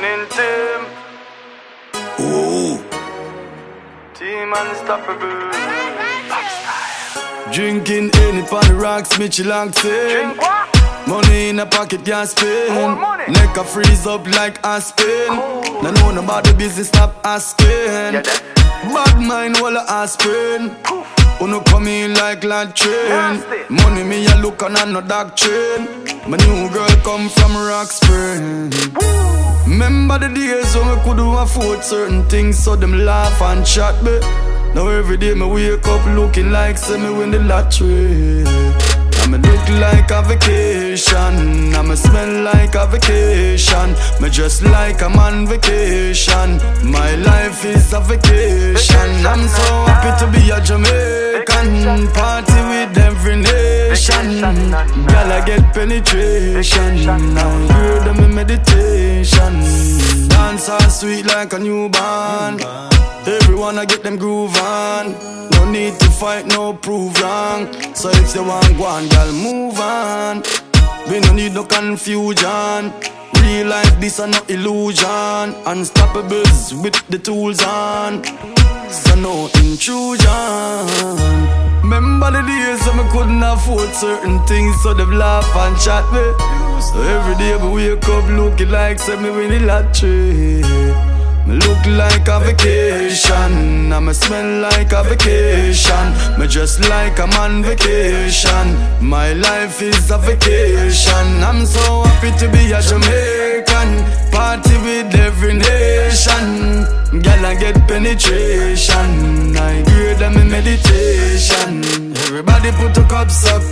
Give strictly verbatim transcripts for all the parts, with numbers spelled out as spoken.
winning team. Ooh. Team unstoppable. Drinking any on the rocks, Mitchell Lang Drink what? Money in a pocket can't spend. More money. Neck a freeze up like Aspen. Cool. No know about the business, stop asking. Yeah, that. Bad mind while I aspirin. Poof. Uno come in like lad train. Nasty. Money me a look on and no doctrine. My new girl come from Rock Spring. Remember the days when we could do afford certain things, so them laugh and chat me. Now every day me wake up looking like say me win the lottery. I'ma look like a vacation, I'ma smell like a vacation. Me just like I'm on vacation. My life is a vacation. I'm so happy to be a Jamaican. Party with every nation. Girl, I get penetration. I hear them in meditation. Dance all sweet like a newborn. Everyone I get them groove on. No need to fight, no prove wrong. So if you want one, girl, move on. We no need no confusion. Real life, this are no illusion. Unstoppables with the tools on. So no intrusion. Remember the days when I couldn't afford certain things, so they laugh and chat me. So every day I wake up looking like say me win the lottery. Me look like a vacation, I'ma smell like a vacation. Me just like I'm on vacation. My life is a vacation. I'm so happy to be a Jamaican. Party with every nation. Girl, I get penetration. I hear them in meditation. Everybody put your cups up.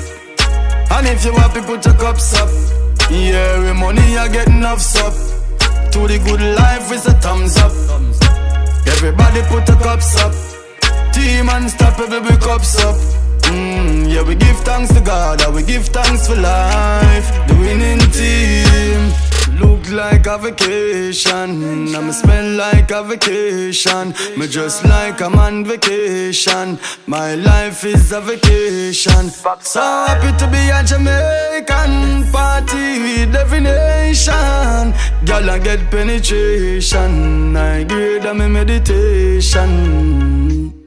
And if you happy, put your cups up. Yeah, with money I get enough up. To the good life is a thumbs up. Everybody put the cups up. Team unstoppable, we cups up. Mm, yeah, we give thanks to God, and we give thanks for life. The winning team look like a vacation. I'ma smell like a vacation. Me just like I'm on vacation. My life is a vacation. So happy to be a Jamaican. Party with every nation. Girl, I get penetration. I grade them in meditation.